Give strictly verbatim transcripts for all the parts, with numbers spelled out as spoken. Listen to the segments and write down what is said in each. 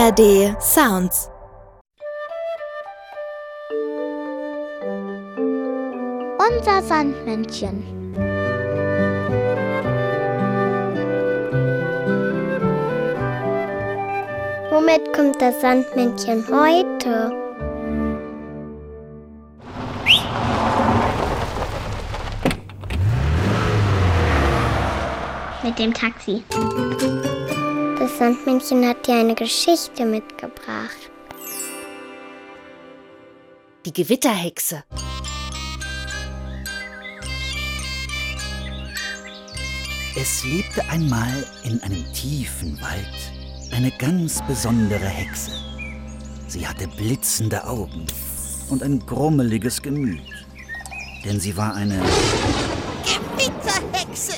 A R D Sounds. Unser Sandmännchen. Womit kommt das Sandmännchen heute? Mit dem Taxi. Das Sandmännchen hat dir eine Geschichte mitgebracht. Die Gewitterhexe. Es lebte einmal in einem tiefen Wald eine ganz besondere Hexe. Sie hatte blitzende Augen und ein grummeliges Gemüt, denn sie war eine Gewitterhexe.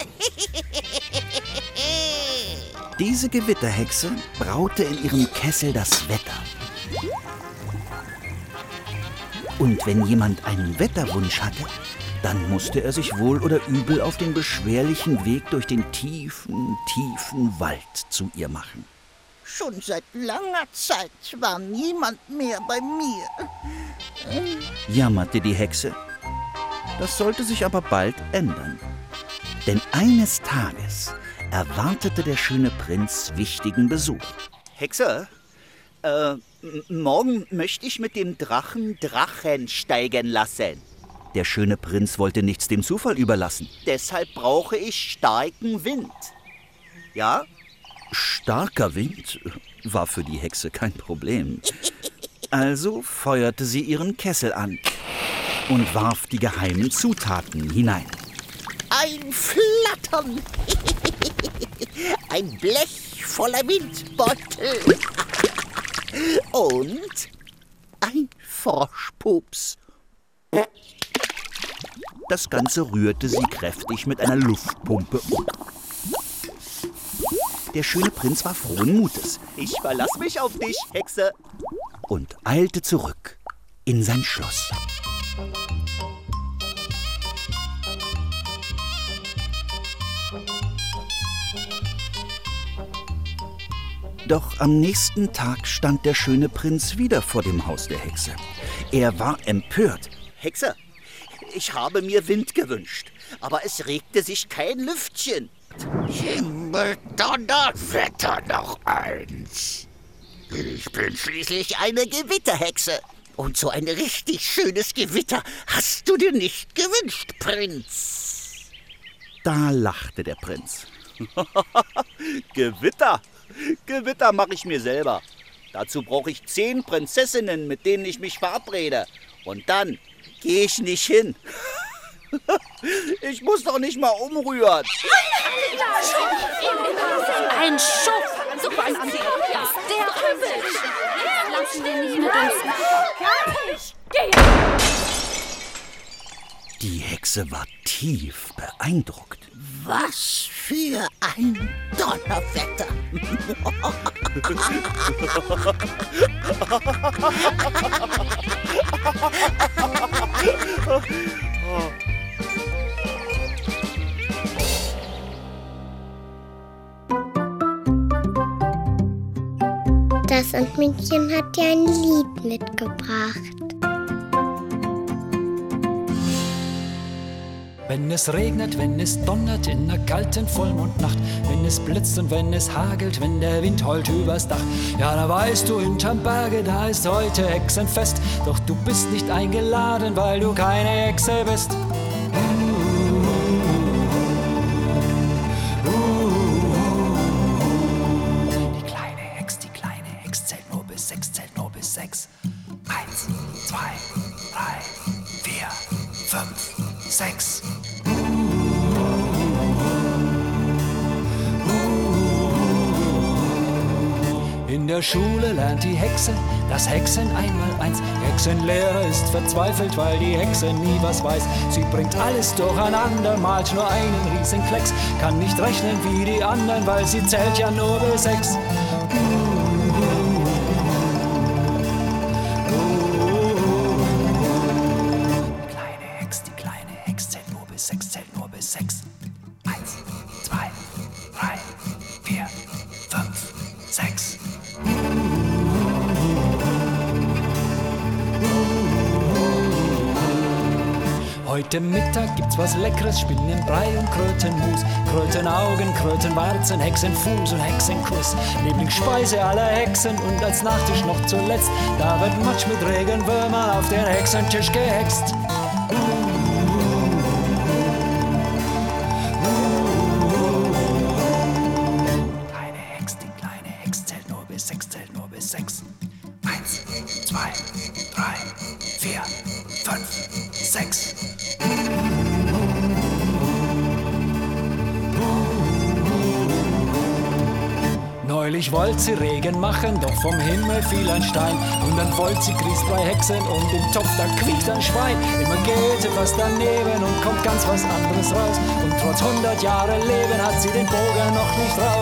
Diese Gewitterhexe braute in ihrem Kessel das Wetter. Und wenn jemand einen Wetterwunsch hatte, dann musste er sich wohl oder übel auf den beschwerlichen Weg durch den tiefen, tiefen Wald zu ihr machen. Schon seit langer Zeit war niemand mehr bei mir, jammerte die Hexe. Das sollte sich aber bald ändern. Denn eines Tages erwartete der schöne Prinz wichtigen Besuch. Hexe, äh, m- morgen möchte ich mit dem Drachen Drachen steigen lassen. Der schöne Prinz wollte nichts dem Zufall überlassen. Deshalb brauche ich starken Wind. Ja? Starker Wind war für die Hexe kein Problem. Also feuerte sie ihren Kessel an und warf die geheimen Zutaten hinein. ein Flattern, ein Blech voller Windbeutel und ein Froschpups. Das Ganze rührte sie kräftig mit einer Luftpumpe um. Der schöne Prinz war frohen Mutes. Ich verlasse mich auf dich, Hexe. Und eilte zurück in sein Schloss. Doch am nächsten Tag stand der schöne Prinz wieder vor dem Haus der Hexe. Er war empört. Hexe, ich habe mir Wind gewünscht, aber es regte sich kein Lüftchen. Himmel-Donner-Wetter noch eins. Ich bin schließlich eine Gewitterhexe. Und so ein richtig schönes Gewitter hast du dir nicht gewünscht, Prinz. Da lachte der Prinz. Gewitter? Gewitter mache ich mir selber. Dazu brauche ich zehn Prinzessinnen, mit denen ich mich verabrede. Und dann gehe ich nicht hin. Ich muss doch nicht mal umrühren. Ein Schuft! Super ein Ansicht! Ja, der Hübsch! Lassen wir nicht mit uns. Die Hexe war tief beeindruckt. Was für ein Donnerwetter. Das Sandmännchen hat dir ein Lied mitgebracht. Wenn es regnet, wenn es donnert in der kalten Vollmondnacht, wenn es blitzt und wenn es hagelt, wenn der Wind heult übers Dach, ja, da weißt du, hinterm Berge, da ist heute Hexenfest. Doch du bist nicht eingeladen, weil du keine Hexe bist. Die kleine Hex, die kleine Hex zählt nur bis sechs, zählt nur bis sechs. Eins, zwei, drei, vier, fünf, sechs. In der Schule lernt die Hexe das Hexen einmal eins. Hexenlehrer ist verzweifelt, weil die Hexe nie was weiß. Sie bringt alles durcheinander, malt nur einen riesen Klecks. Kann nicht rechnen wie die anderen, weil sie zählt ja nur bis sechs. Die kleine Hex, die kleine Hex zählt nur bis sechs, zählt nur bis sechs. Eins, zwei, drei, vier, fünf, sechs. Heute Mittag gibt's was Leckeres, Spinnenbrei und Krötenmus. Krötenaugen, Krötenwarzen, Hexenfuß und Hexenkuss. Lieblingsspeise aller Hexen und als Nachtisch noch zuletzt, da wird Matsch mit Regenwürmern auf den Hexentisch gehext. Kleine Hex, die kleine Hex zählt nur bis sechs, zählt nur bis sechs. Eins, zwei, drei, vier, fünf, sechs. Neulich wollte sie Regen machen, doch vom Himmel fiel ein Stein. Und dann wollte sie grießt drei Hexen und im Topf da quiekt ein Schwein. Immer geht etwas daneben und kommt ganz was anderes raus. Und trotz hundert Jahre Leben hat sie den Bogen noch nicht raus.